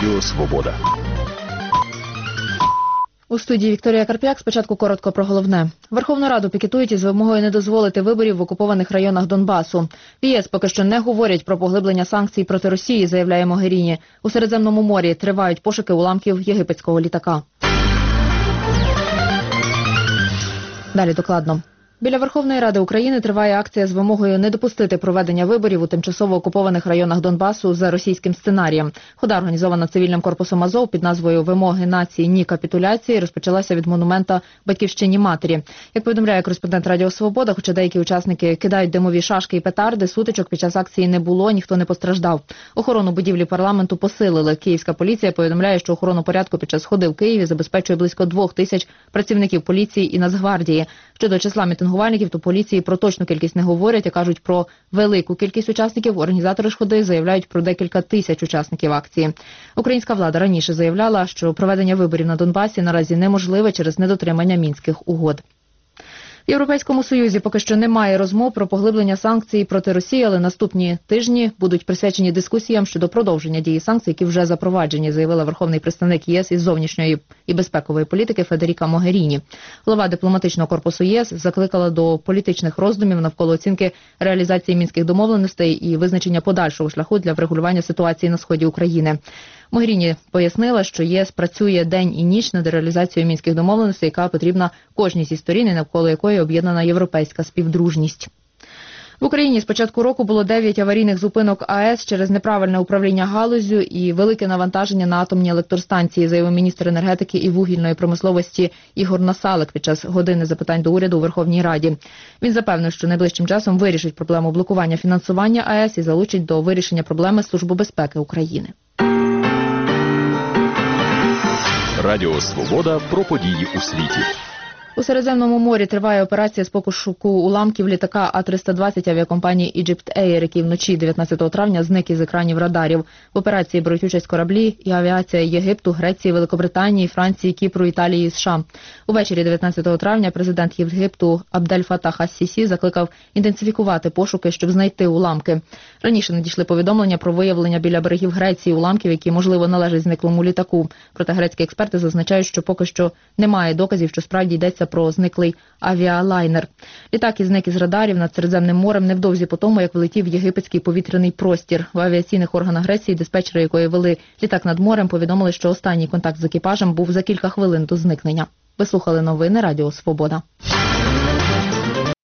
Радіо Свобода. У студії Вікторія Карп'як. Спочатку коротко про головне. Верховну Раду пікетують із вимогою не дозволити виборів в окупованих районах Донбасу. В ЄС поки що не говорять про поглиблення санкцій проти Росії, заявляє Могеріні. У Середземному морі тривають пошуки уламків єгипетського літака. Далі докладно. Біля Верховної Ради України триває акція з вимогою не допустити проведення виборів у тимчасово окупованих районах Донбасу за російським сценарієм. Хода, організована цивільним корпусом Азов під назвою «Вимоги нації, ні капітуляції», розпочалася від монумента Батьківщині матері. Як повідомляє кореспондент Радіо Свобода, хоча деякі учасники кидають димові шашки і петарди, сутичок під час акції не було, ніхто не постраждав. Охорону будівлі парламенту посилили. Київська поліція повідомляє, що охорону порядку під час ходи в Києві забезпечує близько 2000 працівників поліції і Нацгвардії. Щодо числа мітингувальників, то поліції про точну кількість не говорять, а кажуть про велику кількість учасників. Організатори ж ходи заявляють про декілька тисяч учасників акції. Українська влада раніше заявляла, що проведення виборів на Донбасі наразі неможливе через недотримання Мінських угод. В Європейському Союзі поки що немає розмов про поглиблення санкцій проти Росії, але наступні тижні будуть присвячені дискусіям щодо продовження дії санкцій, які вже запроваджені, заявила верховний представник ЄС із зовнішньої і безпекової політики Федеріка Могеріні. Голова дипломатичного корпусу ЄС закликала до політичних роздумів навколо оцінки реалізації мінських домовленостей і визначення подальшого шляху для врегулювання ситуації на сході України. Могеріні пояснила, що ЄС працює день і ніч над реалізацією мінських домовленостей, яка потрібна кожній зі сторін, і навколо якої об'єднана європейська співдружність. В Україні з початку року було 9 аварійних зупинок АЕС через неправильне управління галуззю і велике навантаження на атомні електростанції, заявив міністр енергетики і вугільної промисловості Ігор Насалик під час години запитань до уряду у Верховній Раді. Він запевнив, що найближчим часом вирішить проблему блокування фінансування АЕС і залучить до вирішення проблеми Службу безпеки України. Радіо Свобода про події у світі. У Середземному морі триває операція з пошуку уламків літака А-320 авіакомпанії Egypt Air, який вночі 19 травня зник із екранів радарів. В операції беруть участь кораблі і авіація Єгипту, Греції, Великобританії, Франції, Кіпру, Італії і США. Увечері 19 травня президент Єгипту Абдель-Фатах ас-Сісі закликав інтенсифікувати пошуки, щоб знайти уламки. Раніше надійшли повідомлення про виявлення біля берегів Греції уламків, які, можливо, належать зниклому літаку. Проте грецькі експерти зазначають, що поки що немає доказів, що справді йдеться про зниклий авіалайнер. Літак зник із радарів над Середземним морем невдовзі по тому, як влетів єгипетський повітряний простір. В авіаційних органах Греції, диспетчери якої вели літак над морем, повідомили, що останній контакт з екіпажем був за кілька хвилин до зникнення. Ви слухали новини Радіо Свобода.